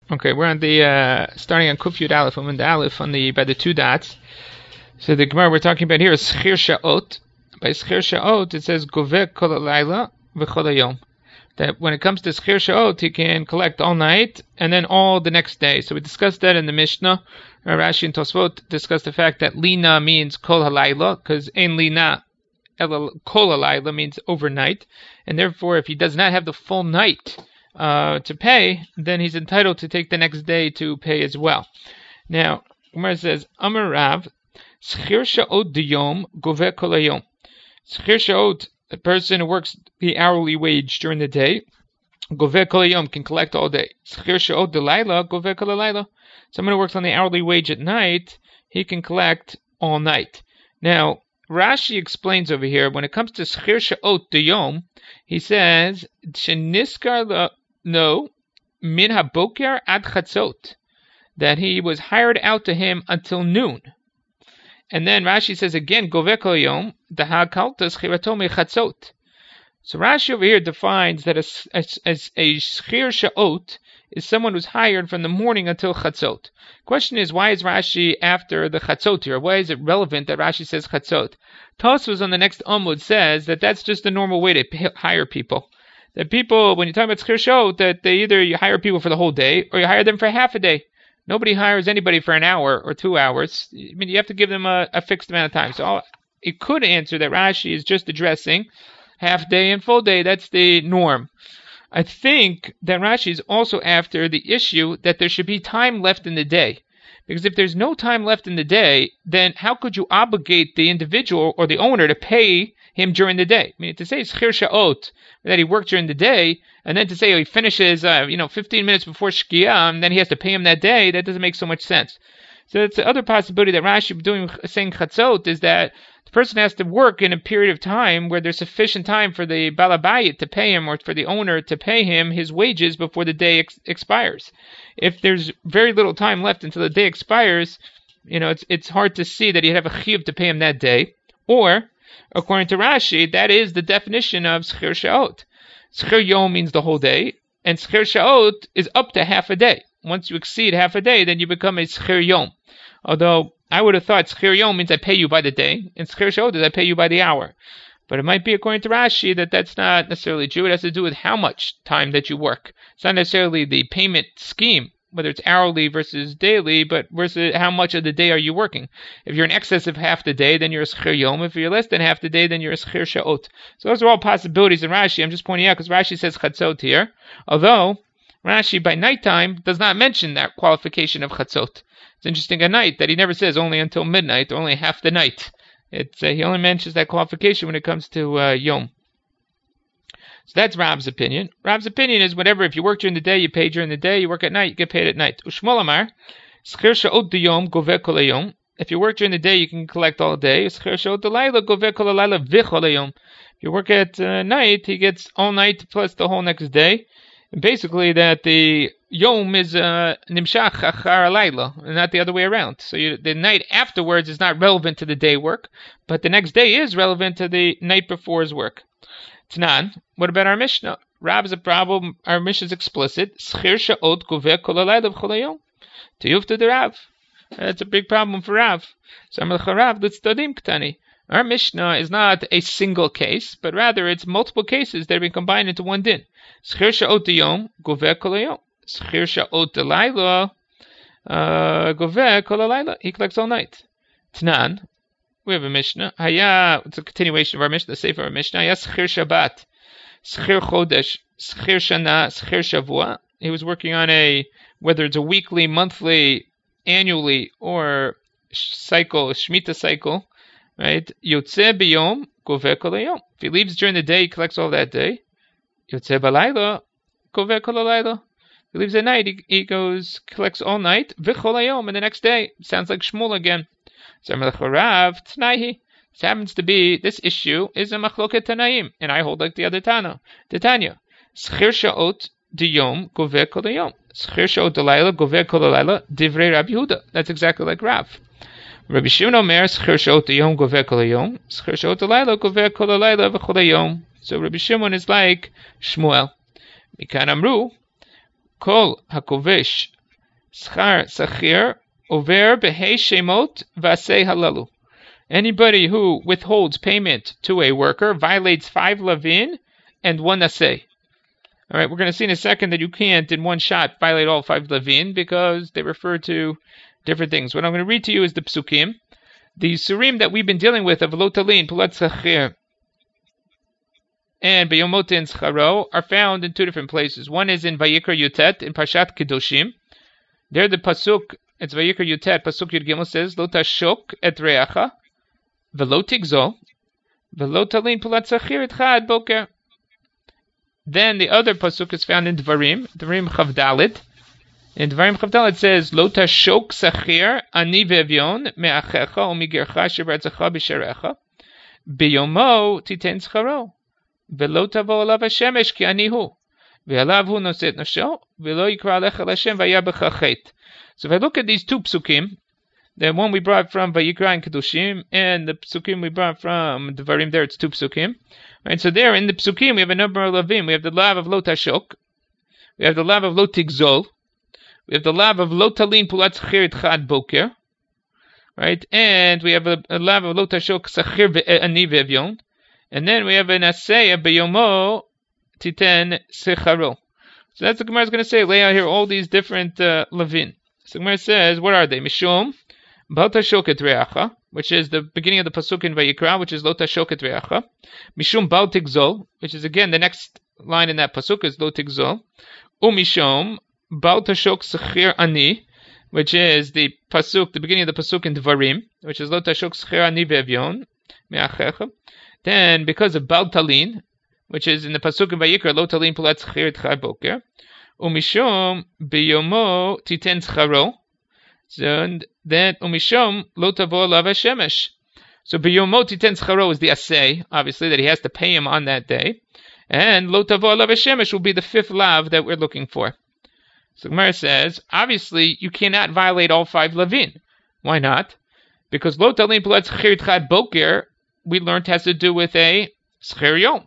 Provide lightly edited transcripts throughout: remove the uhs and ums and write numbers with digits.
Okay, we're on the starting on Kuf Yud Aleph. I'm in the Aleph on the by the two dots. So the Gemara we're talking about here is Schir Sha'ot. By Schir Sha'ot it says Goveh Kol Halayla V'Chol Hayom. That when it comes to Schir Sha'ot, he can collect all night and then all the next day. So we discussed that in the Mishnah. Rashi and Tosfot discussed the fact that Lina means Kol Halayla, because Ein Lina Kol Halayla means overnight, and therefore if he does not have the full night to pay, then he's entitled to take the next day to pay as well. Now, Gemara says, Amar Rav, Schir Sha'ot Diyom Goveh Kol Hayom. Schir Sha'ot, a person who works the hourly wage during the day, Goveh Kol Hayom, can collect all day. Schir Sha'ot Delayla Goveh Kol Halayla. Someone who works on the hourly wage at night, he can collect all night. Now, Rashi explains over here, when it comes to Schir Sha'ot Diyom, he says, Sheniskar no, min haboker ad chatzot, that he was hired out to him until noon. And then Rashi says again, Goveh Kol Yom, daha kalta schirato mechatzot. So Rashi over here defines that a schir sha'ot is someone who's hired from the morning until chatzot. Question is, why is Rashi after the chatzot here? Why is it relevant that Rashi says chatzot? Tosfos on the next Amud says that that's just the normal way to hire people. That people, when you talk about Schir Sha'ot, that they either you hire people for the whole day or you hire them for half a day. Nobody hires anybody for an hour or 2 hours. I mean, you have to give them a fixed amount of time. So it could answer that Rashi is just addressing half day and full day. That's the norm. I think that Rashi is also after the issue that there should be time left in the day. Because if there's no time left in the day, then how could you obligate the individual or the owner to pay him during the day? I mean, to say Schir Sha'ot, that he worked during the day, and then to say he finishes 15 minutes before Shkia, and then he has to pay him that day, that doesn't make so much sense. So it's the other possibility that Rashi saying Chatzot is that the person has to work in a period of time where there's sufficient time for the Balabayit to pay him, or for the owner to pay him his wages before the day expires. If there's very little time left until the day expires, it's hard to see that he'd have a chiyuv to pay him that day. Or, according to Rashi, that is the definition of Schir Sha'ot. Schir Yom means the whole day, and Schir Sha'ot is up to half a day. Once you exceed half a day, then you become a Schir Yom. Although, I would have thought Schir Yom means I pay you by the day, and Schir Sha'ot is I pay you by the hour. But it might be, according to Rashi, that that's not necessarily true. It has to do with how much time that you work. It's not necessarily the payment scheme, whether it's hourly versus daily, but versus how much of the day are you working. If you're in excess of half the day, then you're a Schir Yom. If you're less than half the day, then you're a Schir Sha'ot. So those are all possibilities in Rashi. I'm just pointing out because Rashi says Chatzot here. Although, Rashi by nighttime does not mention that qualification of Chatzot. It's interesting at night that he never says only until midnight, or only half the night. He only mentions that qualification when it comes to Yom. So that's Rab's opinion. Rab's opinion is whatever, if you work during the day, you pay during the day, you work at night, you get paid at night. Ushmol Amar, Schir Sha'ot Diyom Goveh Kol Hayom. If you work during the day, you can collect all day. Schir Sha'ot Delayla Goveh Kol Halayla V'Chol Hayom. If you work at night, he gets all night plus the whole next day. And basically, that the Yom is Nimshach Achar Halayla, and not the other way around. So the night afterwards is not relevant to the day work, but the next day is relevant to the night before's work. Tanan, what about our Mishnah? Rab is a problem. Our Mishnah is explicit. Schir Sha'ot Goveh Kol Halayla V'Chol Hayom. Tiyufta de Rav. That's a big problem for Rav. So Amar Rav L'Tzadim Ktani. Our Mishnah is not a single case, but rather it's multiple cases that have been combined into one din. Schir Sha'ot Diyom Goveh Kol Hayom. Schir Sha'ot Delayla Goveh Kol Halayla. He collects all night. Tanan. We have a Mishnah. It's a continuation of our Mishnah, the Sefer of our Mishnah. Haya Schir Shabbat, Schir Chodesh, Schir Shana, Schir Shavua. He was working on whether it's a weekly, monthly, annually, or cycle, Shemitah cycle, right? Yotze b'yom, Goveh Kol Hayom. If he leaves during the day, he collects all that day. Yotze b'layla, Goveh Kol Halayla. If he leaves at night, he collects all night, V'Chol Hayom, and the next day. Sounds like Shmuel again. So Rav Tnaihi. This happens to be, this issue is a machloket Tanaim, and I hold like the other Tana. The Tanya. Schir Sha'ot Diyom Goveh Kol Hayom. Schir Sha'ot Delayla Goveh Kol Halayla Divrei Rabbi Yehuda. That's exactly like Rav. Rabbi Shimon Omer Schir Sha'ot Diyom Goveh Kol Hayom. Schir Sha'ot Delayla Goveh Kol Halayla V'Chol Hayom. So Rabbi Shimon is like Shmuel. Mikan Amru Kol HaKovesh Schar sachir over behei shemot vasei halalu. Anybody who withholds payment to a worker violates 5 lavin and 1 aseh. All right, we're going to see in a second that you can't in one shot violate all 5 lavin because they refer to different things. What I'm going to read to you is the psukim. The surim that we've been dealing with of lotalin, pulat sachir, and beyomotin scharo are found in 2 different places. One is in Vayikra Yutet in Parshat Kedoshim. There the pasuk, it's Vayikra Yutet, pasuk Yud Gimel says, Lo tashok et reacha, velo tigzo, velo talin pulat sachir et chad boker. Then the other pasuk is found in Dvarim Chavdalit. In Dvarim Chavdalit it says, Lo tashok sachir ani ve'evyon me'achecha o migercha shebartzecha b'sherecha, biyomo titen scharo. Velo tavo alav hashemesh ki anihu, ve'alav hu noset nafsho, velo yikra alecha l'Hashem v'yabecha chet. So if I look at these 2 psukim, the one we brought from Vayikra and Kedoshim, and the psukim we brought from Devarim, there it's 2 psukim. Right, so there in the psukim we have a number of lavim. We have the lav of lo tashok, we have the lav of lo tigzol, we have the lav of lo talin pulat sachir chad boker, right, and we have a lav of lo tashok sachir ani ve'evyon. And then we have an asaya beyomo titen secharo. So that's what the Gemara is going to say. Lay out here all these different lavin. So the Gemara says, what are they? Mishum bal tashok et reacha, which is the beginning of the pasuk in Vayikra, which is lo tashok et reacha. Mishum bal tigzol, which is again the next line in that pasuk is lo tigzol. Umishum bal tashok sechir ani, which is the pasuk, the beginning of the pasuk in Dvarim, which is lo tashok sechir ani ve'evyon me'achecha. Then, because of Bal Talin, which is in the pasuk in Vayikra, Lo Talin Pulat Schir Tchai Boker, Umishom Biyomo Titen Scharo. So then Umishom Lo Tavo Lav Hashemesh. So Biyomo Titen Scharo is the asay, obviously, that he has to pay him on that day. And Lo Tavo Lav Hashemesh will be the 5th lav that we're looking for. So Gemara says, obviously, you cannot violate all 5 lavin. Why not? Because Lo Talin Pulat Schir Tchai Boker we learned has to do with a schir yom.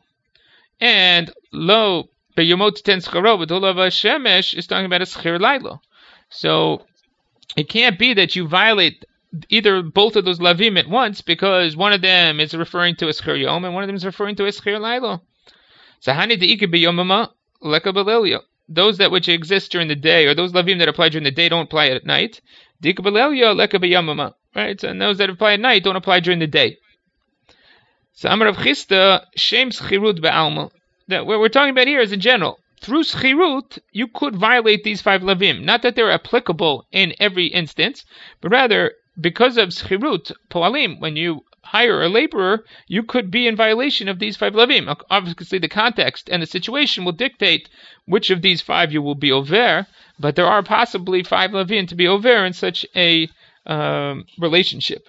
And lo beyomot ten scharo v'dolav hashemesh is talking about a schir laila. So it can't be that you violate either both of those lavim at once, because one of them is referring to a schir yom and one of them is referring to a schir laila. Sahani de'ike beyomama leka b'lelia. Those that which exist during the day, or those lavim that apply during the day, don't apply at night. De'ike b'lelia leka b'yomama. Right? And those that apply at night don't apply during the day. So Amar Rav Chisda, Shem Schirut Be'alma. That what we're talking about here is in general. Through Schirut, you could violate these 5 lavim. Not that they're applicable in every instance, but rather, because of Schirut, Poalim, when you hire a laborer, you could be in violation of these 5 lavim. Obviously, the context and the situation will dictate which of these 5 you will be over, but there are possibly 5 lavim to be over in such a relationship.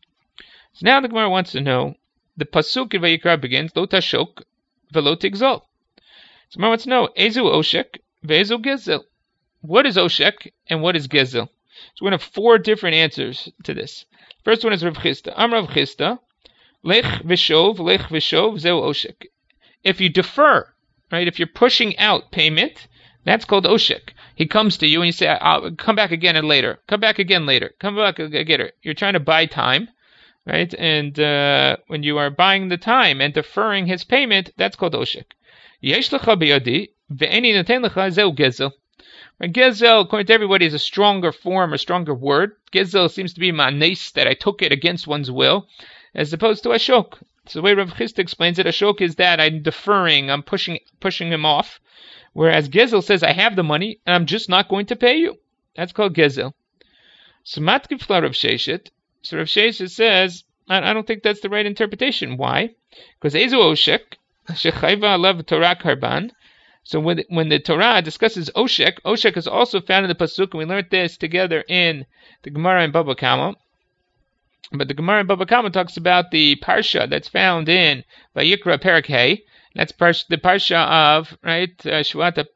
So now the Gemara wants to know, the pasuk in Vayikra begins, Lo tashok velo tigzol. So I want to know, Ezu oshek ve'ezu gezel. What is oshek and what is gezel? So we're going to have 4 different answers to this. First one is Rav Chisda. Amar Rav Chisda, lech v'shov zeu oshek. If you defer, right, if you're pushing out payment, that's called oshek. He comes to you and you say, I'll come back again and later. Come back again later. Come back again. You're trying to buy time. Right, and when you are buying the time and deferring his payment, that's called oshek. Yesh lecha biyadi ve'eni noten lecha zeu gezel. Gezel, according to everybody, is a stronger form, a stronger word. Gezel seems to be manes, that I took it against one's will, as opposed to ashok. So the way Rav Chisda explains it, ashok is that I'm deferring, I'm pushing him off, whereas gezel says I have the money and I'm just not going to pay you. That's called gezel. So matkif la Rav Sheshet. So Rav Sheshet says, I don't think that's the right interpretation. Why? Because Ezu Oshek, Shechayva Alav Torah Karban. So when the Torah discusses Oshek, Oshek is also found in the Pasuk, and we learned this together in the Gemara in Baba Kama. But the Gemara in Baba Kama talks about the Parsha that's found in Vayikra Perek Hey. That's the Parsha of, right, Shvat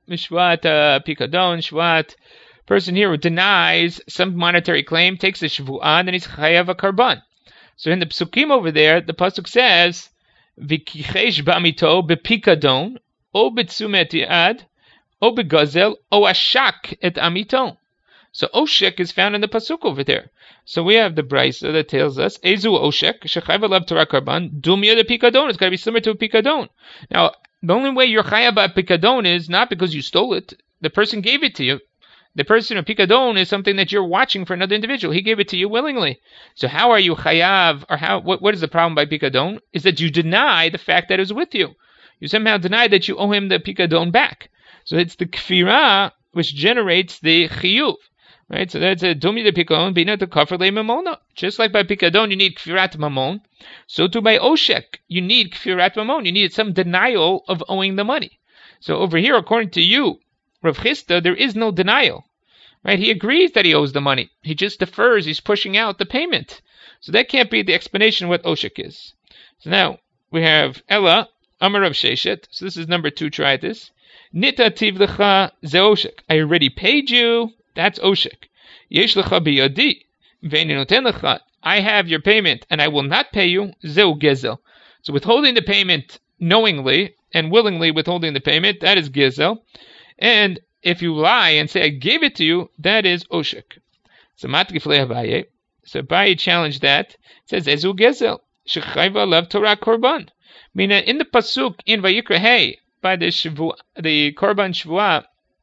Pikadon, Shvat. Person here who denies some monetary claim, takes a shvu'ah, and he's chayav a karban. So in the psukim over there, the pasuk says, "V'kichesh b'amito b'pikadon, o b'tzumet yad, o b'gazel, o ashak et amito." So oshek is found in the pasuk over there. So we have the brisa that tells us ezu oshek shechayv alav Torah karban dumya the pikadon. It's got to be similar to a pikadon. Now the only way you're chayav by pikadon is not because you stole it. The person gave it to you. The person of pikadon is something that you're watching for another individual. He gave it to you willingly. So how are you chayav, or what is the problem by pikadon? Is that you deny the fact that it was with you. You somehow deny that you owe him the pikadon back. So it's the kfirah which generates the chiyuv. Right, so that's a dumi de pikadon bina to kafir le mamona. Just like by pikadon you need kfirat mamon, so too by oshek you need kfirat mamon. You need some denial of owing the money. So over here, according to you, Rav Chisda, there is no denial. Right, he agrees that he owes the money. He just defers. He's pushing out the payment. So that can't be the explanation of what oshek is. So now we have Ella Amar Rav Sheshet. So this is number 2. Try this. Nita tiv lecha ze oshek. I already paid you. That's oshek. Yesh lecha biyadi ve'eni noten lecha. I have your payment and I will not pay you. Zeu gezel. So withholding the payment knowingly and willingly withholding the payment, that is gezel. And if you lie and say I gave it to you, that is oshek. So matkifle Abaye. So Abaye challenged that. It says ezu gezel shechayva alav Torah korban. Meaning in the pasuk in Vayikra Hey by the korban shvuah,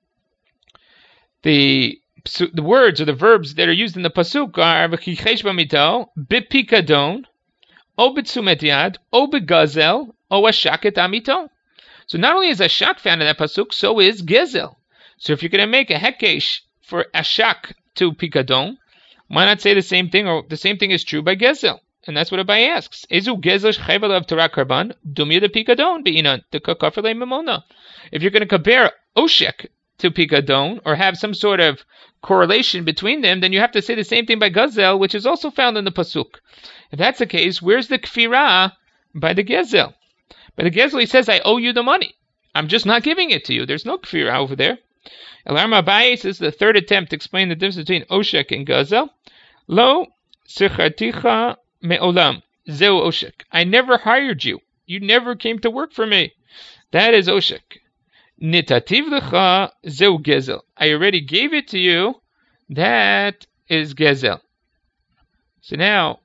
the words or the verbs that are used in the pasuk are v'chichesh b'mito, b'pikadon, o b'tzumet yad, o b'gazel, o ashaket amito. So not only is ashak found in that pasuk, so is gezel. So if you're going to make a hekesh for ashak to pikadon, why not say the same thing, or the same thing is true by gezel? And that's what Abaye asks. Ezu gezel shchayv alav Torah karban, dumya de pikadon be'inan de kafir le mamona. If you're going to compare oshek to pikadon, or have some sort of correlation between them, then you have to say the same thing by gazel, which is also found in the pasuk. If that's the case, where's the kfirah by the gezel? By the gezel, he says, I owe you the money. I'm just not giving it to you. There's no kfirah over there. Elarma Abaye says the third attempt to explain the difference between oshek and gazel. Lo sicharticha me'olam zeu oshek. I never hired you. You never came to work for me. That is oshek. Nitativ lecha zeu gezel. I already gave it to you. That is gezel. So now,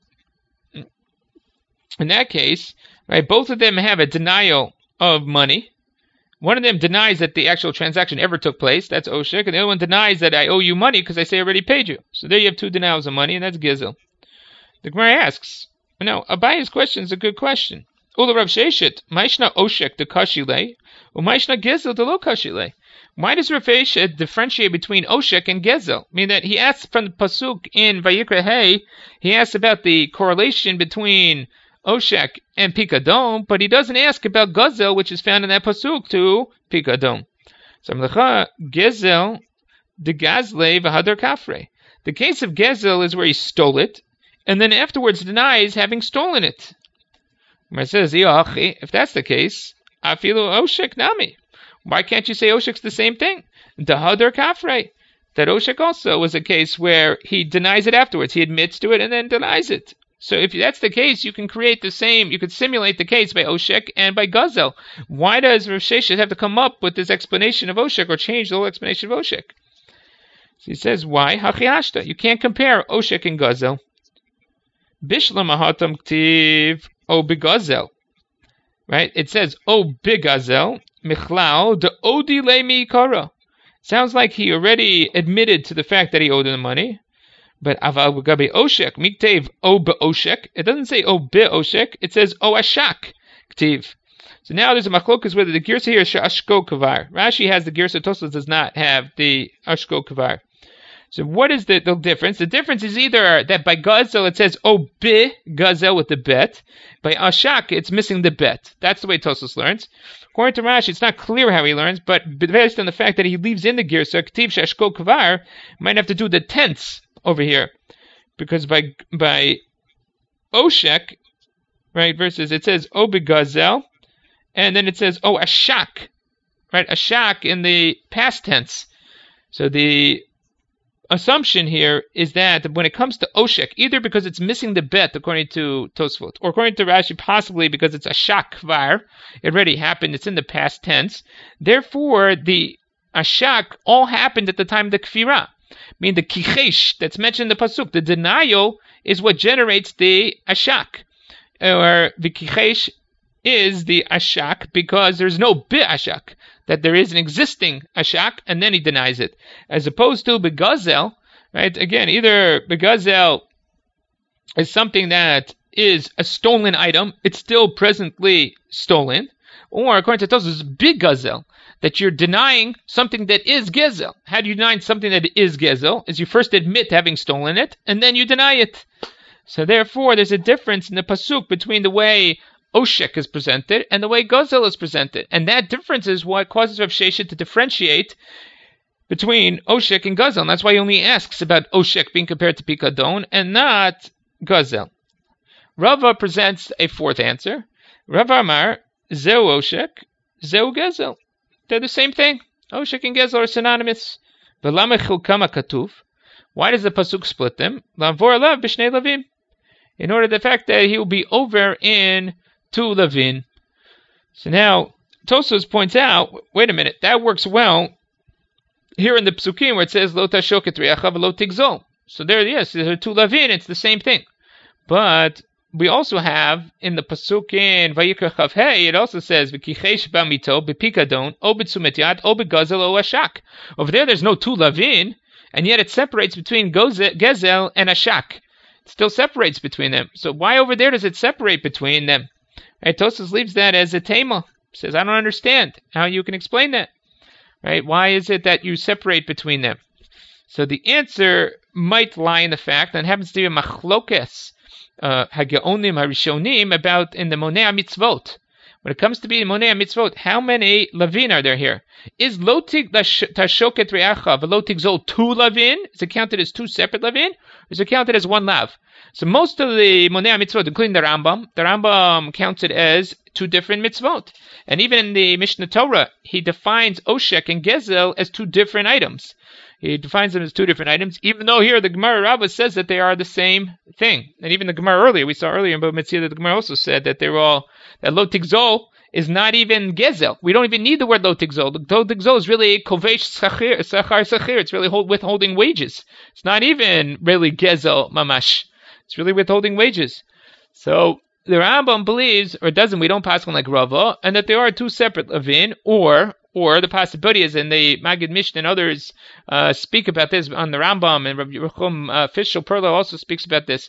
in that case, right, both of them have a denial of money. One of them denies that the actual transaction ever took place. That's oshek. And the other one denies that I owe you money because I say I already paid you. So there you have 2 denials of money, and that's gezel. The Gemara asks, Abaye's question is a good question. Ula Rav Sheshet, Maishna oshek de kashile, u'maishna gezel de lo kashile. Why does Rav Sheshet differentiate between oshek and gezel? I mean that he asks from the pasuk in Vayikra Hey, he asks about the correlation between oshek and pikadon, but he doesn't ask about gazel, which is found in that pasuk to pikadon. So gezel de gazle v'hadar kafre. The case of gezel is where he stole it, and then afterwards denies having stolen it. It says, if that's the case, afilu oshek nami. Why can't you say oshek's the same thing? Dahadar kafre. That oshek also was a case where he denies it afterwards. He admits to it and then denies it. So if that's the case, you can create the same, you could simulate the case by oshek and by gazel. Why does Rav Sheshet have to come up with this explanation of oshek, or change the whole explanation of oshek? So he says, why? Hachiashta. You can't compare oshek and gazel. Bishlam ahatam ktiv o begazel. Right? It says o begazel michlao de odi le mi kara. Sounds like he already admitted to the fact that he owed him the money. But aval gabe oshek miktev o be oshek. It doesn't say o be oshek. It says o ashak ktiv. So now there's a machlokas whether the girsa here is ashko kavar. Rashi has the girsa, Tosfos does not have the ashko kavar. So what is the difference? The difference is either that by gazel it says o be gazel with the bet. By ashak it's missing the bet. That's the way Tosfos learns. According to Rashi, it's not clear how he learns, but based on the fact that he leaves in the girsa ktiv shashko kavar, might have to do the tense over here, because by oshek, right, versus it says o begazel, and then it says o ashak, right, ashak in the past tense. So the assumption here is that when it comes to oshek, either because it's missing the bet according to Tosfot, or according to Rashi possibly because it's ashak kvar, it already happened, it's in the past tense. Therefore, the ashak all happened at the time of the kfirah. Meaning the kichesh that's mentioned in the pasuk, the denial is what generates the ashak, or the kichesh is the ashak because there's no bi-ashak, that there is an existing ashak, and then he denies it. As opposed to begazel, right? Again, either begazel is something that is a stolen item, it's still presently stolen, or according to Tosfos, big gazel, that you're denying something that is gezel. How do you deny something that is gezel? Is you first admit having stolen it, and then you deny it. So therefore, there's a difference in the pasuk between the way Oshek is presented and the way Gazel is presented. And that difference is what causes Rav Sheshet to differentiate between Oshek and Gazel. And that's why he only asks about Oshek being compared to Pikadon and not Gazel. Rava presents a fourth answer. Rava Amar, Zeu Oshek, Zeu Gazel. They're the same thing. Oshek and Gazel are synonymous. V'lama chilkama katuv. Why does the pasuk split them? Lavor alav b'shnei lavim. In order to the fact that he will be over in two lavin. So now Tosfos points out, wait a minute, that works well here in the psukim where it says lo tashoket riacha v'lo tigzol. So there, yes, there are two lavin, it's the same thing. But we also have in the pasuk in Vayikra Chav Hey, it also says v'kichesh b'mito b'pikadon o b'tzumet yad o b'gazel o ashak. Over there, there's no two lavin, and yet it separates between gezel and ashak. It still separates between them. So why over there does it separate between them? Right, Tosfos leaves that as a tema. Says, I don't understand how you can explain that. Right? Why is it that you separate between them? So the answer might lie in the fact that it happens to be a machlokes hageonim harishonim about in the monei mitzvot. When it comes to being monei mitzvot, how many lavin are there here? Is lo tashoket reacha v'lo tigzol two lavin? Is it counted as two separate lavin? Or is it counted as one lav? So most of the monei mitzvot, including the Rambam counts it as two different mitzvot. And even in the Mishnah Torah, he defines Oshek and Gezel as two different items. He defines them as two different items, even though here the Gemara Rabbah says that they are the same thing. And even the Gemara earlier, we saw earlier in Bava Metzia that the Gemara also said that they're all, that lo tigzol is not even gezel. We don't even need the word lo tigzol. Lo tigzol is really kovesh sachar sachir. It's really withholding wages. It's not even really gezel mamash. It's really withholding wages. So the Rambam believes, or doesn't, we don't pass on like Rava, and that there are two separate lavin, or the possibility is, and the Magid Mishnah and others speak about this on the Rambam, and Rabbi Yerucham Fischel Perlo also speaks about this.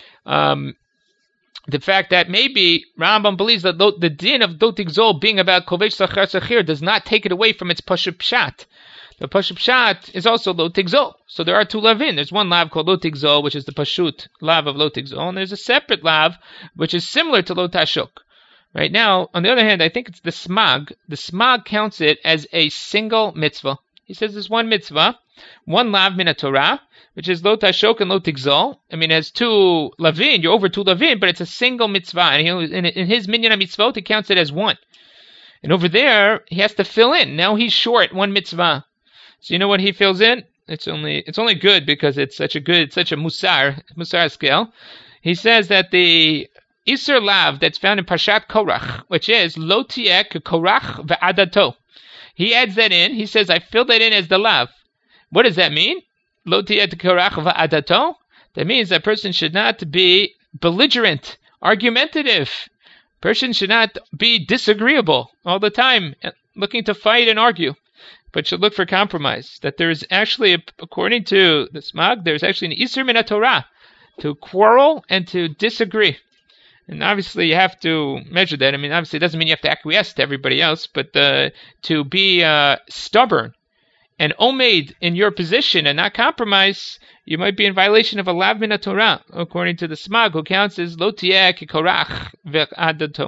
The fact that maybe Rambam believes that the din of Dotig Zol being about Kovesh Sachar Sachir does not take it away from its Pashut Pshat. The Pashut Pshat is also Lotig Zol. So there are two lavin. There's one lav called Lotig Zol, which is the Pashut lav of Lotig Zol, and there's a separate lav, which is similar to Lotashuk. Right now, on the other hand, I think it's the Smag. The Smag counts it as a single mitzvah. He says there's one mitzvah, one lav min Torah, which is lo tashok and lo tigzol. I mean, it has two lavin, you're over two lavin, but it's a single mitzvah. And in his minyan mitzvot, he counts it as one. And over there, he has to fill in. Now he's short one mitzvah. So you know what he fills in? It's only good because it's such a musar scale. He says that the Isser lav that's found in Parshat Korach, which is lo tiek Korach ve'adato. He adds that in. He says, I filled that in as the lav. What does that mean? Lo tiek Korach ve'adato. That means that person should not be belligerent, argumentative. Person should not be disagreeable all the time, looking to fight and argue, but should look for compromise. That there is actually, according to the Smag, there's actually an Isser min Torah to quarrel and to disagree. And obviously you have to measure that. I mean, obviously it doesn't mean you have to acquiesce to everybody else, but to be stubborn and omeid in your position and not compromise, you might be in violation of a lav min Torah, according to the Smag, who counts as lo tiek korach ve'adato.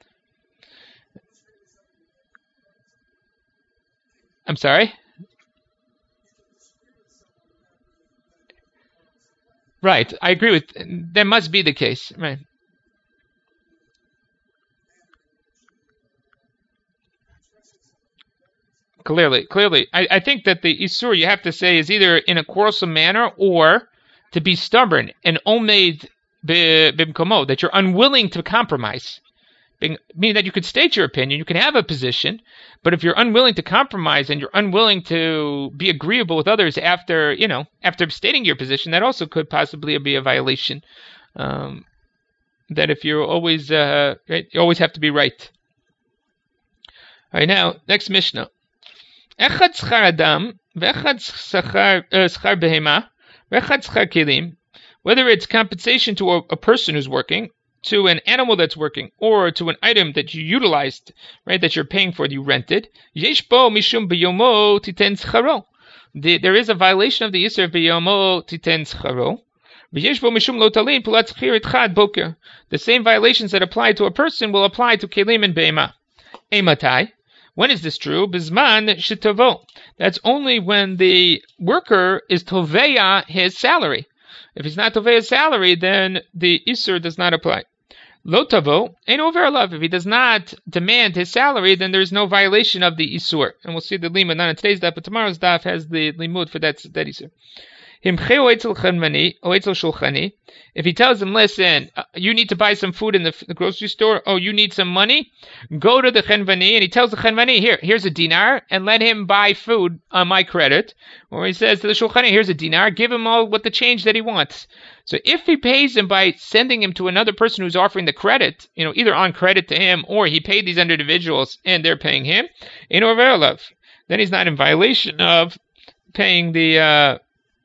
I'm sorry? Right, I agree with, that must be the case, right. Clearly. I think that the Isur, you have to say, is either in a quarrelsome manner or to be stubborn and omeid bimkomo, that you're unwilling to compromise. meaning that you could state your opinion, you can have a position, but if you're unwilling to compromise and you're unwilling to be agreeable with others after stating your position, that also could possibly be a violation. That if you're always right, you always have to be right. All right, now next Mishnah. Echad schar adam, v'echad schar behema, v'echad schar kelim. Whether it's compensation to a person who's working, to an animal that's working, or to an item that you utilized, right, that you're paying for, that you rented, yesh bo mishum biyomo titen scharo. There is a violation of the Yisr biyomo titen scharo. Yesh bo mishum lo talin pulat schir etchad boker. The same violations that apply to a person will apply to kelim and beima. Ematai. When is this true? Bizman shetovo. That's only when the worker is toveya his salary. If he's not tovei his salary, then the Isur does not apply. Lo tavo, ain't over alav. If he does not demand his salary, then there's no violation of the Isur. And we'll see the limud not in today's daf, but tomorrow's daf has the limud for that Isur. If he tells him, listen, you need to buy some food in the grocery store, oh, you need some money, go to the chenvani, and he tells the chenvani, here's a dinar, and let him buy food on my credit. Or he says to the shulchani, here's a dinar, give him all what the change that he wants. So if he pays him by sending him to another person who's offering the credit, either on credit to him, or he paid these individuals and they're paying him, then he's not in violation of paying the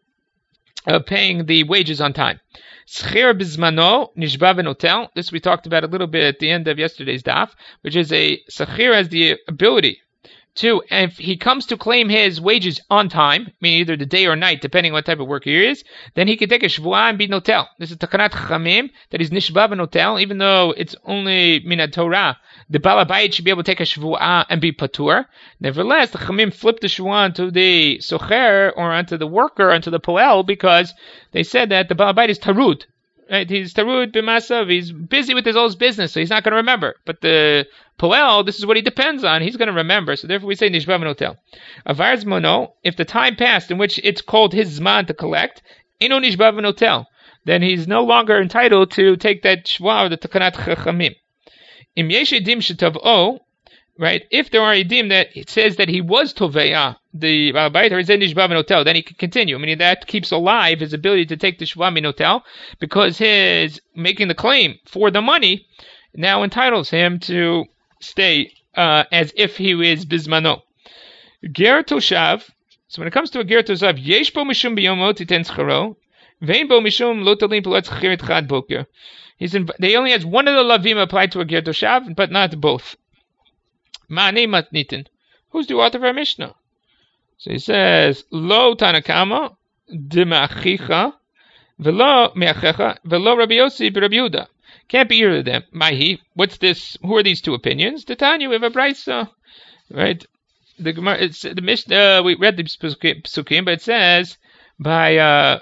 wages on time. Schir bizmano nishba v'notel. This we talked about a little bit at the end of yesterday's daf, which is a sachir has the ability to, if he comes to claim his wages on time, meaning either the day or night, depending on what type of work he is, then he can take a shvuah and be notel. This is takanat chachamim, that is nishba v'notel, even though it's only minad Torah. The balabayit should be able to take a shvuah and be patur. Nevertheless, the chachamim flip the shvuah onto the socher, or onto the worker, onto the poel, because they said that the balabayit is tarud. Right? He's tarud b'masav. He's busy with his own business, so he's not going to remember. But the poel, this is what he depends on. He's going to remember. So therefore, we say nishba v'notel. Avar zmono, if the time passed in which it's called his zman to collect, eno nishba v'notel, then he's no longer entitled to take that shvuah or the takanat chachamim. Im yesh edim shetav'o, right? If there are edim that it says that he was toveya, the bait or nishba v'notel, then he can continue. Meaning that keeps alive his ability to take the shvuah minotel, because his making the claim for the money now entitles him to stay as if he is bizmano. Ger toshav. So when it comes to a ger toshav, yesh bo mishum biyomo titen scharo, vein bo mishum lo talin pulat schir etchad boker. They only has one of the lavim applied to a ger toshav, but not both. Ma'anei matnitin. Who's the author of our Mishnah? So he says, Lo Tanakama, de Me'achicha, Velo Me'achecha, Velo Rabbi Yossi Rabbi Yehuda. Can't be either of them. Mahi, what's this? Who are these two opinions? The Tanya, we have a brisa, right? The Gemara, it's the Mishnah. We read the psukim, but it says by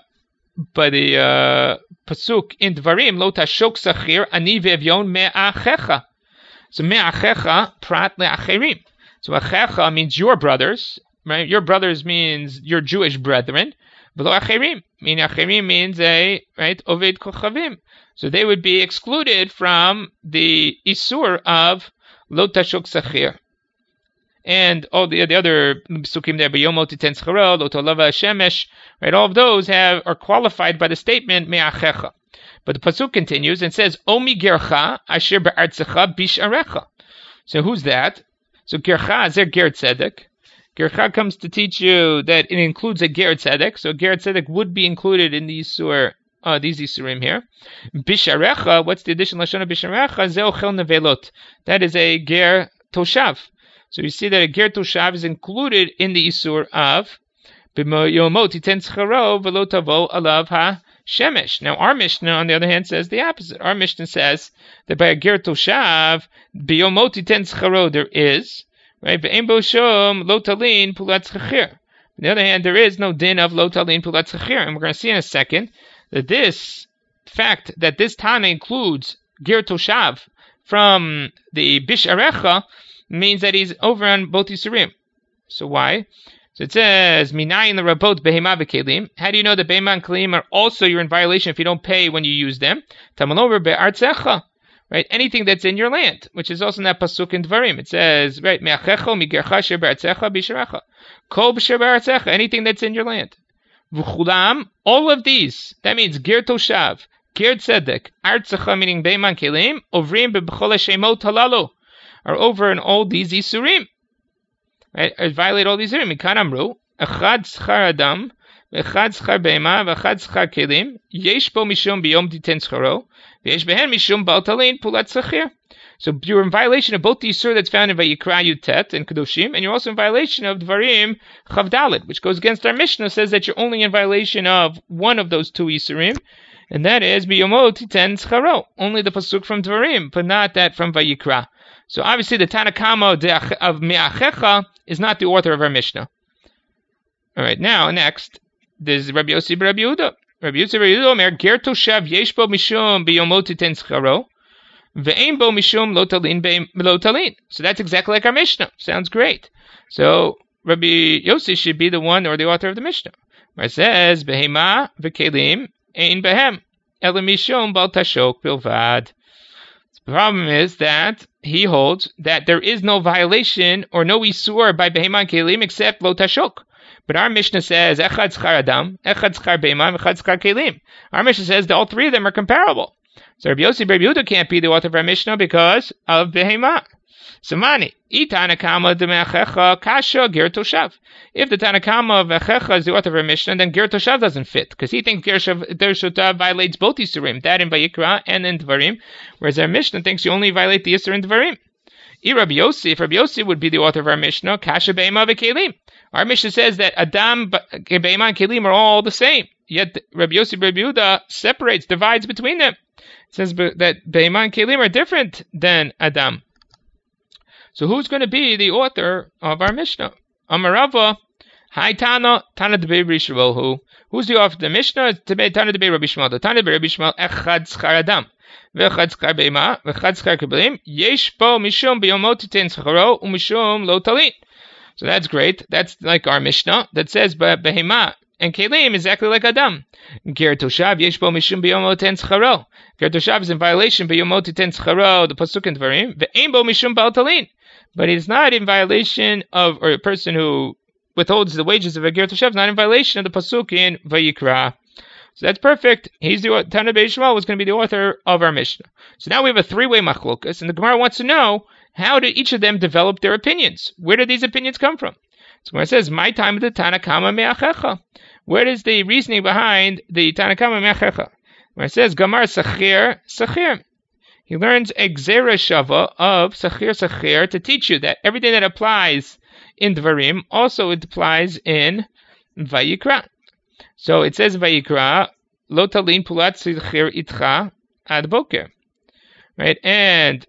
the pasuk in Dvarim, Lo Tashok Sachir Ani Ve'Evyon Me'achecha. So Me'achecha Prat Le'acherim. So Achecha means your brothers, right? Your brothers means your Jewish brethren. V'lo Acherim, meaning Acherim means right, Oved Kochavim. So they would be excluded from the Isur of Lo Tashok Sachir. And all the other psukim there, B'yomo titen scharo, Lo Tolava Shemesh, right? All of those are qualified by the statement Me'achecha. But the pasuk continues and says, Omi gercha asher be'artzecha bisharecha. So who's that? So gercha is there ger tzedek. Gercha comes to teach you that it includes a ger tzedek. So ger tzedek would be included in these isurim here. Bisharecha, what's the additional lashon of bisharecha? Zeochel nevelot. That is a ger toshav. So you see that a ger toshav is included in the isur of b'yomo titen scharo v'lo tavo alav ha shemesh. Now our Mishnah, on the other hand, says the opposite. Our Mishnah says that by a ger toshav, biyomo titen scharo there is, right? Ve'em bo shom lo talin pulat schachir. On the other hand, there is no din of lo talin pulat schachir, and we're going to see in a second that this fact that this Tana includes ger toshav from the bisharecha means that he's over on both Yisurim. So why? So it says, Minayin the Rabot behema v'kelim. How do you know that behema and kelim are also you're in violation if you don't pay when you use them? Tamalover be'artzecha. right? Anything that's in your land, which is also in that pasuk in Dvarim. It says, right, me'achecho migercha shebe'artzecha b'sharecha. Kol b'sharecha, anything that's in your land. V'chulam, all of these, that means ger toshav, ger tzedek, artzecha meaning beiman kelim, ovrim b'b'chol hashemot halalu, are over in all these isurim. Right? Violate all these isurim. Mikan amru, echad schar adam, echad schar beima, v'echad schar kelim, yesh bo mishum biyom titen scharo, v'yesh behen mishum bal talin pulat sachir. So you're in violation of both the Yisur that's found in Vayikra Yutet and Kedoshim, and you're also in violation of Dvarim Chavdalit, which goes against our Mishnah, says that you're only in violation of one of those two Yisurim, and that is Biyomot Titen Scharo, only the pasuk from Dvarim, but not that from Vayikra. So obviously the Tanakama of Me'achecha is not the author of our Mishnah. All right, now next there's Rabbi Yossi Rabbi Yehuda. Rabbi Yossi Rabbi Yehuda Omer Ger Toshav Yesh Bo Mishum Biyomot Titen Scharo. Ve'ein bo mishum lo talin lo talin. So that's exactly like our Mishnah. Sounds great. So Rabbi Yossi should be the one or the author of the Mishnah. Where it says behema v'kelim ein behem ela mishum bal tashok bilvad. The problem is that he holds that there is no violation or no isur by behema and kelim except lo tashok. But our Mishnah says echad schar adam, echad schar behema, echad schar kelim. Our Mishnah says that all three of them are comparable. So Rabbi Yossi Rabbi Yehuda can't be the author of our Mishnah because of Behema. Samani, Tanakama de Me'achecha Kasha Ger Toshav. If the Tanakama of Me'achecha is the author of our Mishnah, then Ger Toshav doesn't fit, because he thinks Ger Toshav violates both Yisurim, that in Vayikra and in Dvarim, whereas our Mishnah thinks you only violate the Yisur in Dvarim. If Rabbi Yossi would be the author of our Mishnah, Kasha Behema V'Kelim. Our Mishnah says that Adam, Behema, and Kelim are all the same. Yet Rabbi Yossi Rabbi Yehuda separates, divides between them. It says that Behema and Kelim are different than Adam. So who's going to be the author of our Mishnah? Amarava, Hai Tana, Tana Debei Rishavohu. Who's the author of the Mishnah? Tana Debei Rabbi Shmuel. Tana Debei Rabbi Shmuel, Echad Schar Adam, V'echad Schar Behema, V'echad Schar Kelim, Yesh bo mishum biyomot titen scharo, u'mishum lo talin. So that's great. That's like our Mishnah that says Behema and Kelim is exactly like Adam. Ger Toshav yesh bo mishum biyomot titen scharo. Ger Toshav is in violation biyomot titen scharo, the pasuk in Dvarim. Ve'ein bo mishum bal talin. But he's not in violation of, or a person who withholds the wages of a Ger Toshav is not in violation of the pasuk in Vayikra. So that's perfect. He's the Tana Debei Shmuel was going to be the author of our Mishnah. So now we have a three-way machlokas, and the Gemara wants to know how did each of them develop their opinions? Where did these opinions come from? So when it says, "My time of the Tanakama Me'achecha," where is the reasoning behind the Tanakama Me'achecha? When it says Gamar Sachir Sachir, he learns a Gzera Shava of Sachir Sachir to teach you that everything that applies in Dvarim also it applies in Vayikra. So it says Vayikra, Lo talin pulat sachir itcha ad boker. Right? And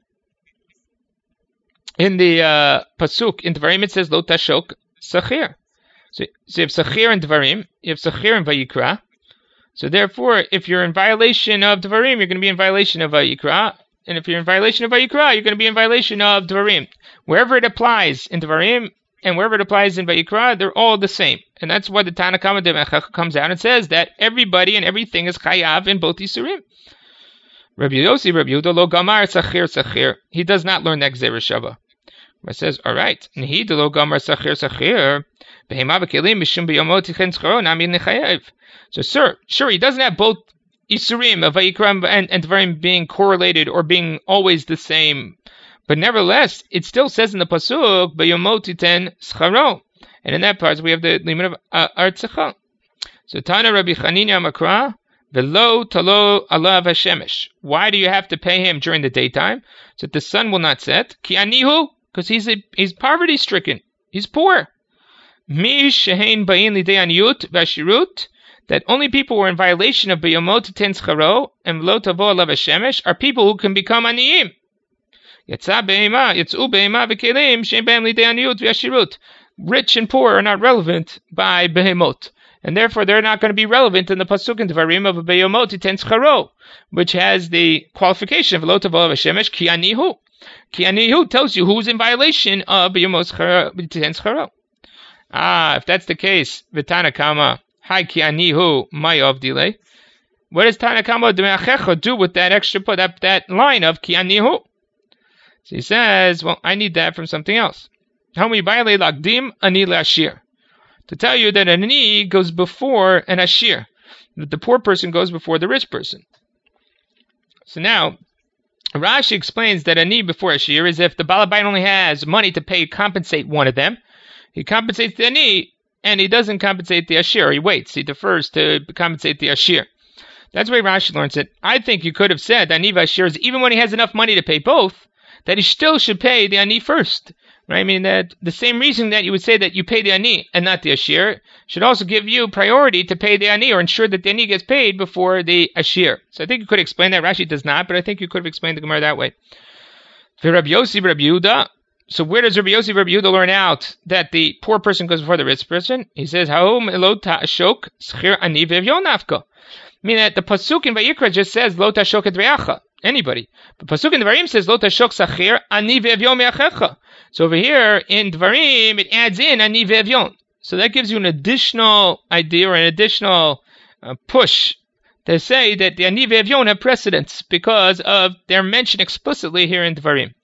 in the pasuk in Dvarim it says Lo tashok sachir. So you have sachir in Dvarim, you have sachir in Vayikra. So therefore, if you're in violation of Dvarim, you're going to be in violation of Vayikra. And if you're in violation of Vayikra, you're going to be in violation of Dvarim. Wherever it applies in Dvarim, and wherever it applies in Vayikra, they're all the same. And that's why the Tanakama de Me'achecha comes out and says that everybody and everything is chayav in both Yisurim. Rabbi Yossi, Rabbi Yehuda, lo gamar sachir sachir. He does not learn that Gzera Shava. It says, all right, Nehi de lo gamar sachir sachir, behema v'kelim mishum b'yomot tichen scharo nami nechayev. So, sure, he doesn't have both Yisurim of Vayikra and Dvarim being correlated or being always the same. But nevertheless, it still says in the pasuk, "B'yomot titen scharo," and in that part we have the limit of artzecha. So Tana Rabbi Chanina Makra, "Velo talo alav hashemesh." Why do you have to pay him during the daytime, so that the sun will not set? Ki anihu, because he's poverty stricken, he's poor. Mi shehein bayin lidei aniyut v'ashirut. That only people who are in violation of B'yomot titen scharo and velo tavo alav hashemesh are people who can become aniyim. Rich and poor are not relevant by behemot, and therefore they're not going to be relevant in the pasuk in Dvarim of B'yomot titen scharo, which has the qualification of lo tavo v'shemesh ki anihu. Ki anihu tells you who's in violation of B'yomot titen scharo. If that's the case, v'tanakama hai ki anihu mayav delay. what does Tanakama D'me'achecha do with that extra that line of ki anihu? So he says, well, I need that from something else. Homi ba'alei lagdim ani le'ashir. To tell you that an ani goes before an ashir. That the poor person goes before the rich person. So now, Rashi explains that ani before ashir is if the balabayit only has money to compensate one of them. He compensates the ani, and he doesn't compensate the ashir. He waits. He defers to compensate the ashir. That's the way Rashi learns it. I think you could have said that ani v'ashir is even when he has enough money to pay both, that he still should pay the ani first. Right? I mean, that the same reason that you would say that you pay the ani and not the ashir should also give you priority to pay the ani or ensure that the ani gets paid before the ashir. So I think you could explain that. Rashi does not, but I think you could have explained the Gemara that way. For Rabbi Yossi, Rabbi Yehuda, so where does Rabbi Yossi, Rabbi Yehuda learn out that the poor person goes before the rich person? He says, "Ha'om lo ta'ashok schir ani ve'evyon nafka." Meaning that the pasuk in Vayikra just says lo ta'ashok et re'acha, anybody. But pasuk in Dvarim says lo ta'ashok sachir ani ve'evyon me'achecha. So over here in Dvarim it adds in ani ve'evyon. So that gives you an additional idea or an additional push to say that the ani ve'evyon have precedence because of their mention explicitly here in Dvarim.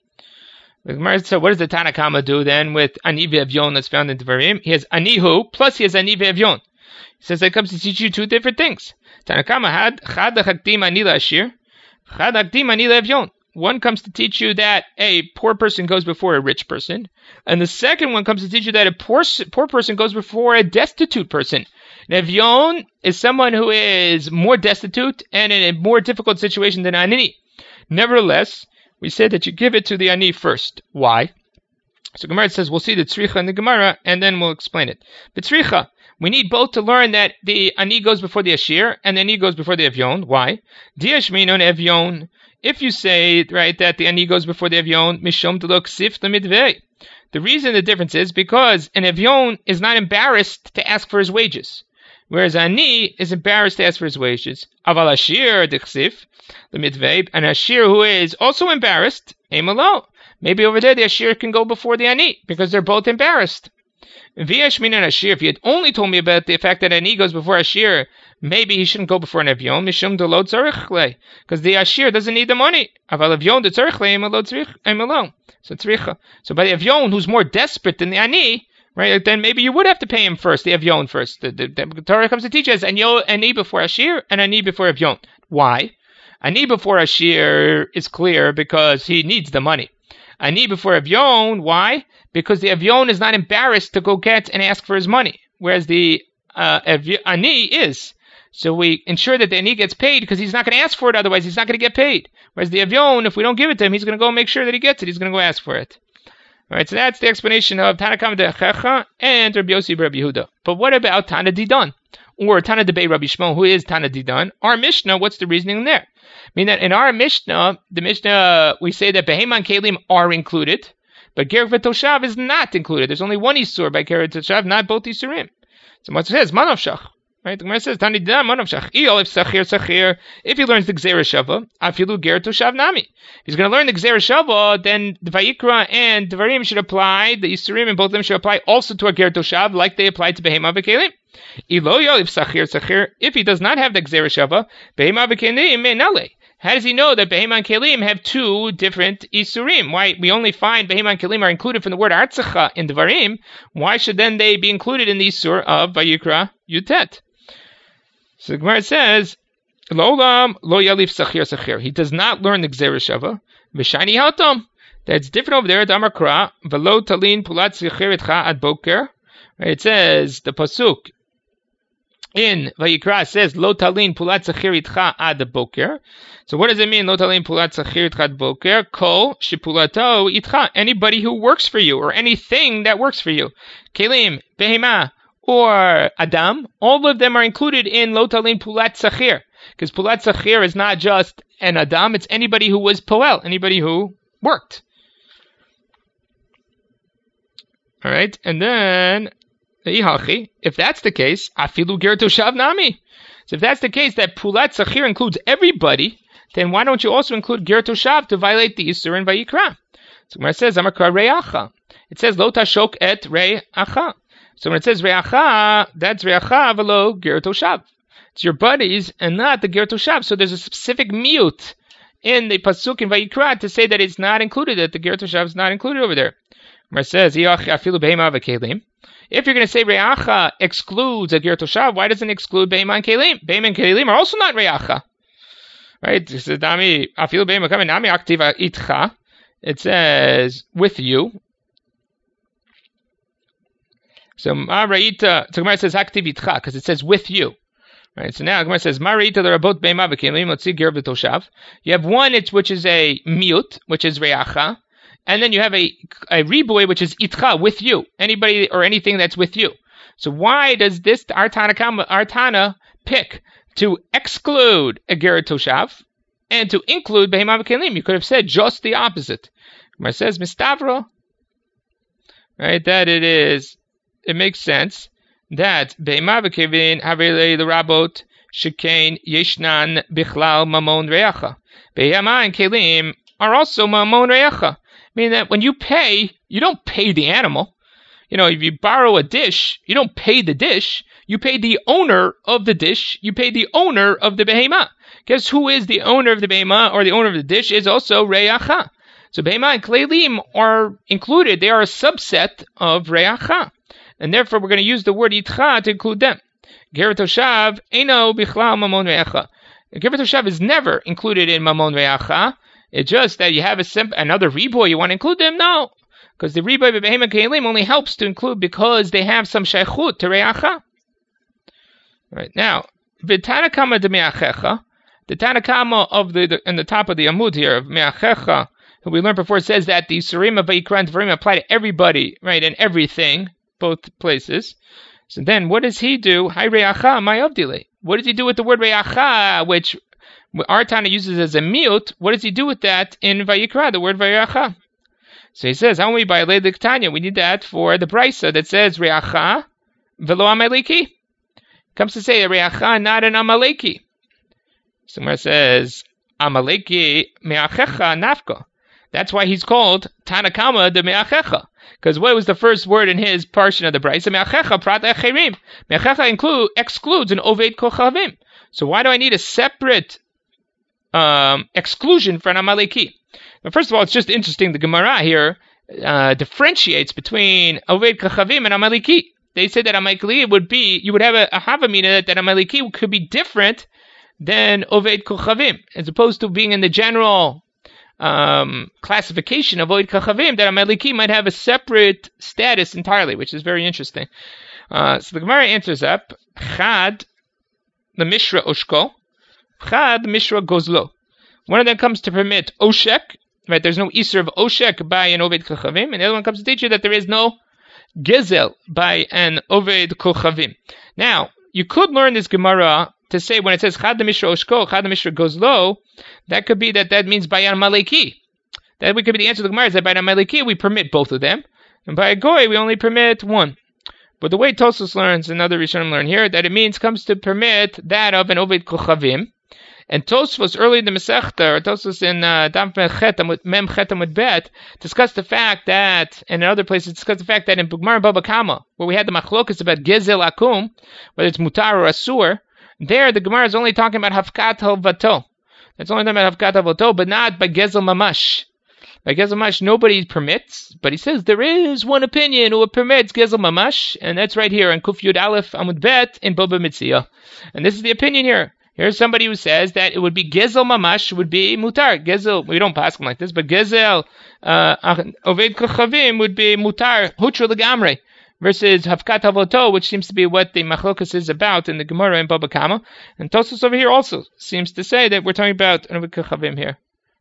So what does the Tanakama do then with ani ve'evyon that's found in Dvarim? He has anihu plus he has ani ve'evyon. He says that comes to teach you two different things. Tanakama had chad hakdim ani la'ashir, chad hakdim ani le'evyon. One comes to teach you that a poor person goes before a rich person, and the second one comes to teach you that a poor person goes before a destitute person. Evyon is someone who is more destitute and in a more difficult situation than ani. Nevertheless, we say that you give it to the ani first. Why? So Gemara says we'll see the tzricha in the Gemara and then we'll explain it. But tzricha, we need both to learn that the ani goes before the ashir and the ani goes before the evyon. Why? Diashminon evyon. If you say right that the ani goes before the evyon, mishom delok sif lemidvei. The reason the difference is because an evyon is not embarrassed to ask for his wages, whereas ani is embarrassed to ask for his wages. Aval ashir dichsif lemidvei, an ashir who is also embarrassed, emalo. Maybe over there the ashir can go before the ani because they're both embarrassed. V'yashmin and ashir. If you had only told me about the fact that ani goes before ashir, maybe he shouldn't go before an evyon. Mishum delo tzarich le, because the ashir doesn't need the money. Aval evyon de tzarich le emalo tzarich emalo. So tzricha. So by the evyon who's more desperate than the ani, right? Then maybe you would have to pay him first, the evyon first. The Torah comes to teach us ani before ashir and ani before evyon. Why? Ani before ashir is clear because he needs the money. Ani before evyon, why? Because the evyon is not embarrassed to go get and ask for his money, whereas the ani is. So we ensure that the ani gets paid because he's not going to ask for it, otherwise he's not going to get paid. Whereas the evyon, if we don't give it to him, he's going to go make sure that he gets it. He's going to go ask for it. All right, so that's the explanation of Tanakama De'achecha and Rabbi Yossi Rabbi Yehuda. But what about Tana Didan? Or Tana Debei Rabbi Shmuel, who is Tana Didan? Our Mishnah, what's the reasoning there? I mean that in our Mishnah, the Mishnah, we say that Beheman Kelim are included, but Ger V'Toshav is not included. There's only one Isur by Ger V'Toshav, not both Isurim. So what it says, Manavshach. Right? The Gemara says, Tani Didan Manavshach. If Sachir, if he learns the Gzera Shava, Afilu Ger Toshav Nami. If he's going to learn the Gzera Shava, then the Vayikra and the Dvarim should apply, the Isurim and both of them should apply also to a Ger Toshav, like they apply to Beheman V'Kelim. If he does not have the Gzera Shava, Beheman V'Kelim Menale. How does he know that Beheman Kelim have two different Isurim? Why we only find Beheman Kelim are included from the word Artzacha in Dvarim? Why should then they be included in the Isur of Vayikra Yutet? So the Gemara says, Lo'olam lo yalif sachir. He does not learn the Gzera Shava. V'shani hatam. That's different over there. Damakra v'lo talin pulat sachir etcha ad boker. It says the pasuk in Vayikra says lo talin pulat sachir etcha ad boker. So what does it mean? Lo talin pulat sachir etcha ad boker. Kol shipulato itcha. Anybody who works for you or anything that works for you. Kelim behema or Adam, all of them are included in Lo Talin Pulat Sachir. Because Pulat Sachir is not just an Adam, it's anybody who was Poel, anybody who worked. Alright, and then, if that's the case, Afilu Ger Toshav Nami. So if that's the case, that Pulat Sachir includes everybody, then why don't you also include Ger Toshav to violate the Isur in Vayikra? So Gemara says, Amakra Re'acha. It says, Lo Tashok et Re'acha. So when it says Re'acha, that's Re'acha v'lo Ger Toshav. It's your buddies and not the ger toshav. So there's a specific mute in the pasuk in Vayikra to say that it's not included, that the ger toshav is not included over there. Mar says, if you're going to say reacha excludes a ger toshav, why doesn't it exclude beima and kelim? Beima and kelim are also not reacha. Right? It says with you. So Mara'ita, so Gemara says aktiv itcha because it says with you. Right? So now Gemara says Mara'ita l'rabot beima v'kelim lotzi ger v'toshav. You have one which is a mute, which is reacha, and then you have a riboy which is itcha with you. Anybody or anything that's with you. So why does this our Tana pick to exclude a ger toshav and to include beima v'kelim? You could have said just the opposite. Gemara says mistavro. Right? That it makes sense that beima v'kelim havelei l'rabot shekain yeshnan bichlal mamon reacha. Beima and kelim are also mamon reacha. Meaning that when you pay, you don't pay the animal. You know, if you borrow a dish, you don't pay the dish. You pay the owner of the dish. You pay the owner of the behema. Guess who is the owner of the behema or the owner of the dish is also reacha. So behema and klelim are included. They are a subset of reacha. And therefore, we're going to use the word itcha to include them. Ger toshav eino bichlal mamon reacha. Ger toshav is never included in mamon reacha. It's just that you have another riboy, you want to include them? No. Because the riboy bebehem and kelim only helps to include because they have some shaychut to reacha. Right now, v'tanakama de me'achecha, the tanakama of in the top of the amud here of me'achecha, who we learned before, says that the surima vayikra and dvarim apply to everybody, right, and everything, both places. So then, what does he do? Hay reacha ma'avdile. What does he do with the word reacha, which our Tana uses as a mute? What does he do with that in Vayikra, the word Vayacha? So he says, how we by Leilik Tanya? We need that for the Brisa that says Reacha velo Amaleki. Comes to say a Reacha, not an Amaleki. Somewhere says Amaleki me'achecha nafka. That's why he's called Tanakama de me'achecha. Because what was the first word in his portion of the Brisa? Me'achecha prat echerim. Me'achecha excludes an oved kochavim. So why do I need a separate exclusion for an Amaleki? But first of all, it's just interesting. The Gemara here differentiates between Oved Kachavim and Amaleki. They say that Amaleki would be, you would have a Havamina that Amaleki could be different than Oved Kachavim, as opposed to being in the general classification of Oved Kachavim, that Amaleki might have a separate status entirely, which is very interesting. So the Gemara answers up, Chad, the Mishra Oshko, Chad Mishra Gozlo. One of them comes to permit Oshek, right? There's no Isser of Oshek by an Oved Kochavim, and the other one comes to teach you that there is no Gezel by an Oved Kochavim. Now, you could learn this Gemara to say when it says Chad Mishra Oshko, Chad Mishra Gozlo, that could be that means by an Amaleki. That could be the answer to the Gemara is that by an Amaleki we permit both of them, and by a Goy we only permit one. But the way Tosfos learns, and other Rishonim learn here, that it comes to permit that of an Oved Kochavim. And Tosfos early in the Masechta, or Tosfos in Daf Mem Chetam with Bet, discussed the fact that, and in other places discussed the fact that in Gemara and Baba Kama, where we had the machlokas about Gezel Akum, whether it's Mutar or Asur, there the Gemara is only talking about Hafkat Halvato. That's only talking about Hafkat Halvato, but not by Gezel Mamash. By Gezel Mamash, nobody permits, but he says there is one opinion who permits Gezel Mamash, and that's right here in Kuf Yud Aleph Amud Bet in Baba Mitzia. And this is the opinion here. Here's somebody who says that it would be Gezel Mamash would be Mutar. Gezel, we don't pass them like this, but Gezel Oved Kochavim would be Mutar, Hutra Legamre, versus Hafkat Havoto, which seems to be what the Machlokas is about in the Gemara and Baba Kama. And Tosfos over here also seems to say that we're talking about Oved Kochavim here.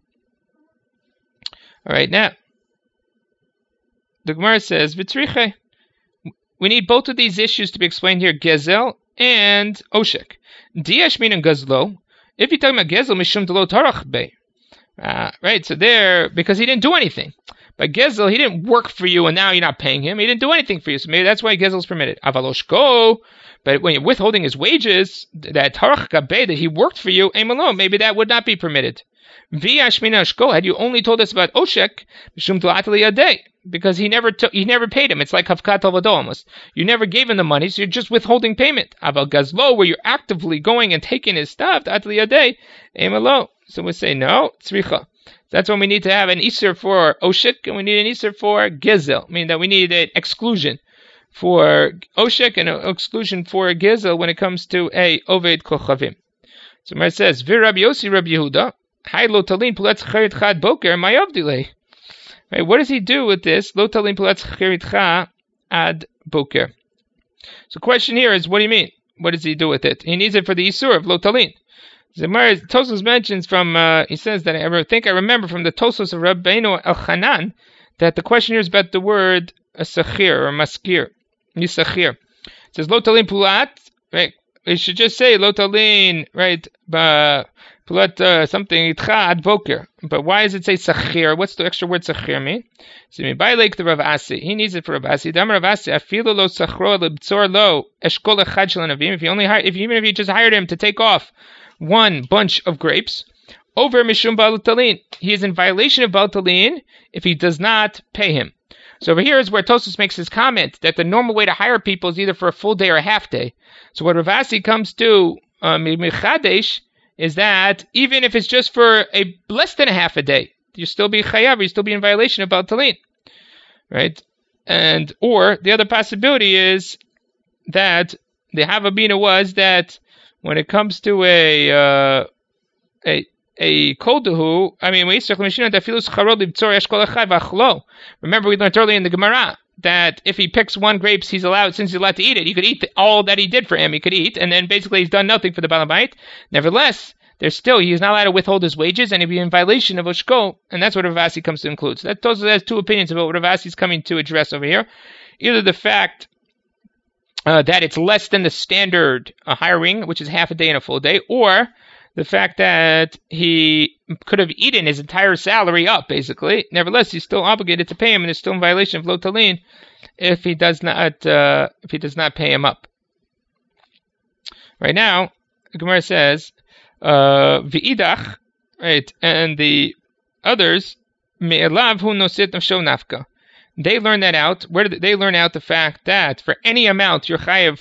All right, now the Gemara says V'tzriche. We need both of these issues to be explained here, Gezel and Oshek. Diash min and Gazlo. If you're talking about Gezel, Mishum Delo Tarach Be. Right, so there, because he didn't do anything. By Gezel, he didn't work for you and now you're not paying him. He didn't do anything for you, so maybe that's why Gezel is permitted. Avaloshko, but when you're withholding his wages, that Tarach Be, that he worked for you, Aimalo, maybe that would not be permitted. Had you only told us about Oshek, because he never paid him. It's like Havkat Avodah almost. You never gave him the money, so you're just withholding payment. Aval Gazlo, where you're actively going and taking his stuff, Atli Yadei, Emalo. So we say no, Tzricha. That's when we need to have an Isser for Oshik, and we need an Isser for Gezel, meaning that we need an exclusion for Oshik and an exclusion for Gezel when it comes to a Oved Kochavim. So Mar says, Vir Rabbi Yossi Rabbi Yehuda, Hai lo talin puletz cherit chad boker, mayav delay. Right, what does he do with this? Lo talin puletz cherit ad boker. So the question here is, what do you mean? What does he do with it? He needs it for the Isur of lo talin. Tosos mentions from, he says that I remember from the Tosos of Rabbeinu Elchanan that the question here is about the word sachir or maskir, yisachir. It says lo talin pulat, right? It should just say lo talin, right? Pulat something itcha ad boker. But why does it say sachir? What's the extra word sachir mean? So by like the Rav Asi, he needs it for Rav Asi. Dam Rav Asi, afilu lo sachro lebtzor lo eshkol echad shel anavim. Even if he just hired him to take off one bunch of grapes, over mishum bal talin, he is in violation of bal talin if he does not pay him. So over here is where Tosos makes his comment that the normal way to hire people is either for a full day or a half day. So what Rav Asi comes to Mechadesh is that even if it's just for a less than a half a day, you still be chayav, you still be in violation of bal talin, right? And or the other possibility is that the Havabina was that when it comes to a koldahu, remember we learned earlier in the Gemara that if he picks one grapes, he's allowed, since he's allowed to eat it, he could eat all that he did for him, he could eat, and then basically he's done nothing for the Balabait. Nevertheless, he's not allowed to withhold his wages, and he'd be in violation of Oshko, and that's what Rav Asi comes to include. So those are two opinions about what Rav Asi is coming to address over here. Either the fact that it's less than the standard hiring, which is half a day and a full day, or the fact that he could have eaten his entire salary up, basically. Nevertheless, he's still obligated to pay him, and is still in violation of lo talin if he does not pay him up. Right now, the Gemara says, v'idach, right, and the others, me'elav hu nosit nafsho nafka. They learn that out. Where did they learn out the fact that for any amount you're chayav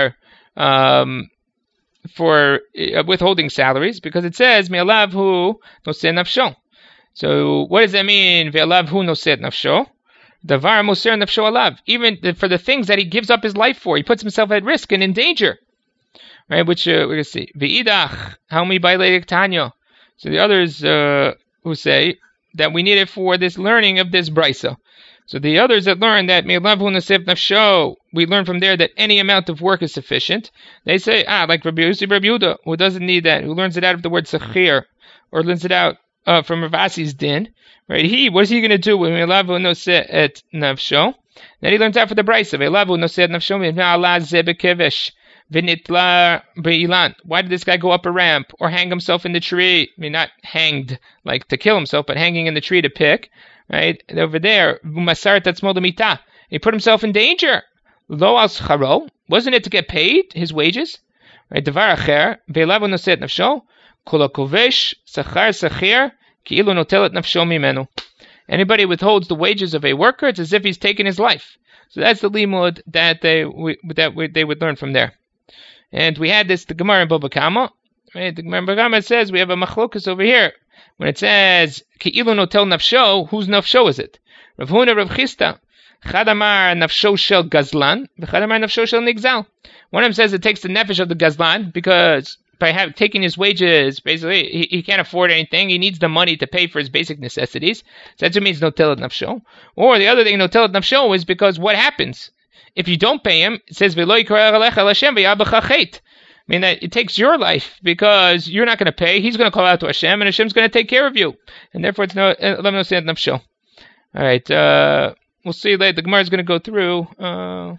for withholding salaries, because it says me'alav hu noseh nafsho. So what does that mean? Ve'alav hu noseh nafsho. Davar moser nafsho alav. Even for the things that he gives up his life for, he puts himself at risk and in danger. Right? Which we're going to see. Ve'idach how mi baileidik tanya. So the others who say that we need it for this learning of this brisa. So the others that learn that we learn from there that any amount of work is sufficient. They say, like Rabbi Yossi Rabbi Yehuda, who doesn't need that, who learns it out of the word sachir, or learns it out from Rav Asi's din. Right? What is he going to do when Melavu noseh et nafsho? Then he learns out for the brisa. Melavu noseh et nafsho v'na'ala ze bekevesh v'nitla be'ilan. Why did this guy go up a ramp or hang himself in the tree? I mean, not hanged like to kill himself, but hanging in the tree to pick. Right over there, he put himself in danger. Lo al scharo, wasn't it to get paid his wages? Right, devar acher ve'elav noset nafsho kol hakovesh sachar sachir ki'ilu notelet nafsho mimenu. Anybody withholds the wages of a worker, it's as if he's taken his life. So that's the limud that they would learn from there. And we had this the Gemara in Baba Kama. Right, the Gemara in Baba Kama says we have a machlokus over here. When it says Ki'ilu notel nafsho, whose nafsho is it? Rav Huna Rav Chista. Chad amar nafsho shel gazlan, v'chad amar nafsho shel nigzal. One of them says it takes the nefesh of the gazlan because by taking his wages, basically he can't afford anything. He needs the money to pay for his basic necessities. So that's what means notel nafsho. Or the other thing, notel nafsho, is because what happens if you don't pay him? It says v'lo yikra alecha Hashem v'yabecha chet. I mean that it takes your life because you're not going to pay. He's going to call out to Hashem, and Hashem's going to take care of you, and therefore it's no nafsho. All right, we'll see later. The Gemara is going to go through. All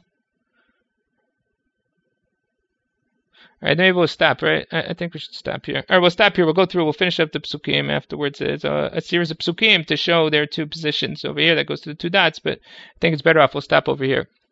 right, maybe we'll stop. Right, I think we should stop here. All right, we'll stop here. We'll go through. We'll finish up the psukim afterwards. It's a series of psukim to show their two positions over here that goes to the two dots. But I think it's better off we'll stop over here.